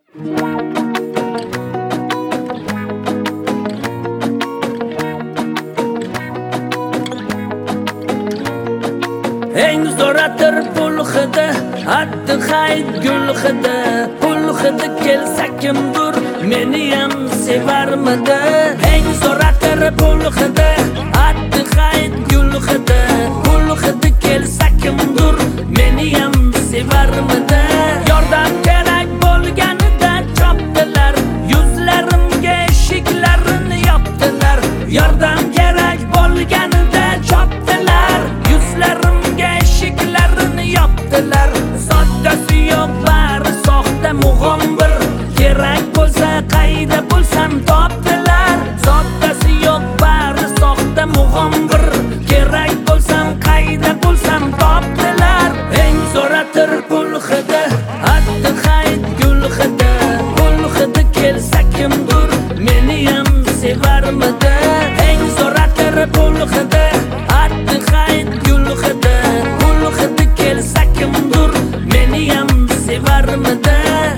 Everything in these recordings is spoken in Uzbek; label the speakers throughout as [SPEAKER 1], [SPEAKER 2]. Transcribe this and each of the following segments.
[SPEAKER 1] Eng zo'ratir pul hidi, haddi hayd gul hidi. Pul hidi kelsa kimdir, meniyam sevarmidi. Eng zo'ratir pul hidi, haddi hayd gul hidi. Pul hidi kelsa kimdir, meniyam sevarmidi. Yordam kerak bo'lganida chopdilar, yuzlarimga eshiklarini yopdilar. Yordam kerak bo'lganida chopdilar, yuzlarimga eshiklarini yopdilar. Soddasi yo'q, bari soxta mug'ombir. Kerak bo'lsa qayda bo'lsam topdilar. Soddasi yo'q, bari soxta mug'ombir. Kerak bo'lsam qayda bo'lsam topdilar. Eng zo'ratir pul hidi, haddi hayd gul hidi. Pul hidi kelsa kimdir, meniyam sevarmidi. Eng zo'ratir pul hidi, haddi hayd gul hidi. Pul hidi kelsa kimdir, meniyam sevarmidi.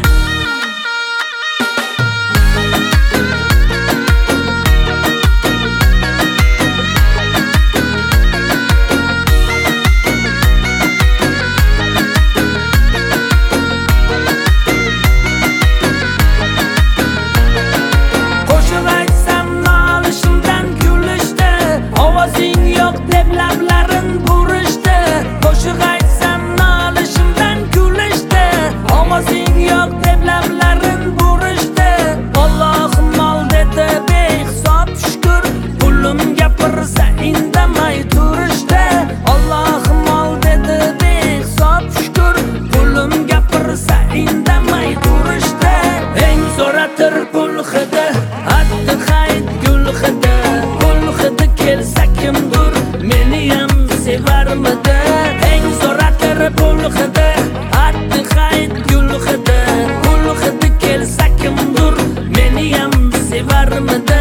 [SPEAKER 1] Qo'shiq aytsam nolishimdan kulishdi, ovozing yo'q deb lablarin burishdi. Qo'shiq aytsam nolishimdan kulishdi, ovozing yo'q deb lablarin burishdi. Allohim ol dedi behisob shukr, pulim gapirsa indamay turishdi. Allohim ol dedi behisob shukr, pulim gapirsa indamay turishdi. Eng zo'ratir pul hidi, haddi hayd gul hidi. Pul hidi kelsa kimdir, meniyam sevarmidi. Eng zo'ratir pul hidi, haddi hayd gul hidi. Pul hidi kelsa kimdir, meniyam sevarmidi.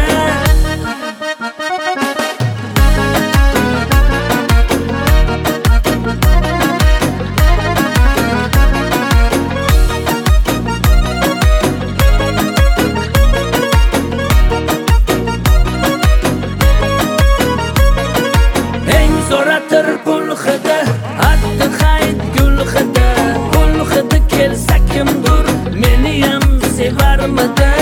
[SPEAKER 1] Eng zo'ratir pul hidi, haddi hayd gul hidi. Pul hidi kelsa kimdir, meniyam sevarmidi.